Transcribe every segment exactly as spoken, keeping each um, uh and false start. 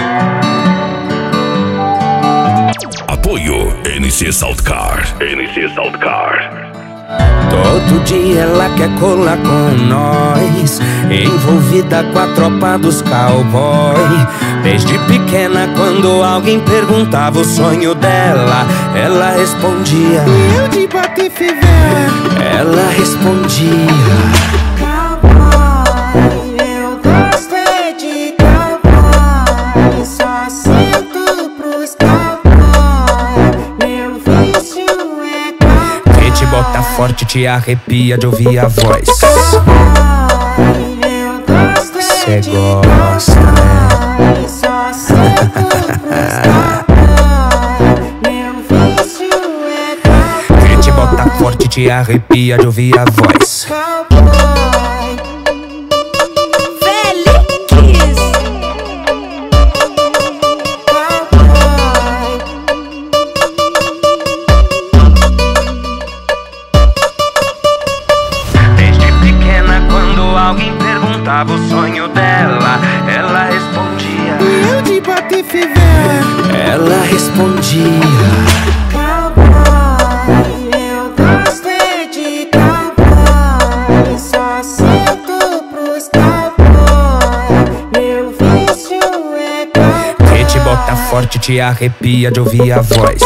Apoio N C Saltcar. N C Saltcar. Todo dia ela quer colar com nós, envolvida com a tropa dos cowboy. Desde pequena, quando alguém perguntava o sonho dela, ela respondia: eu de Patife velho. Ela respondia: cowboy, eu gosto é de cowboy, só sinto pros cowboy, meu vício é cowboy. Quem te bota forte te arrepia de ouvir a voz. Eu gosto é Cê de gosta, né? cowboy, só sinto pros cowboy, meu vício é cowboy. Quem te bota forte te arrepia de ouvir a voz. Desde pequena, quando alguém perguntava o sonho dela, ela respondia: eu de Patife velho. Ela respondia: Cowboy, eu gosto é de cowboy, só sinto pros cowboy, meu vício é cowboy. Quem te bota forte te arrepia de ouvir a voz.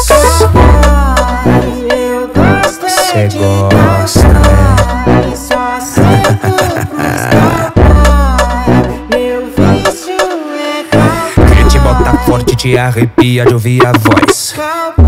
Eu gosto Cê é de gosta, né? cowboy, só sinto pros cowboy, meu vício é cowboy. Quem te bota forte te arrepia de ouvir a voz. Cowboy.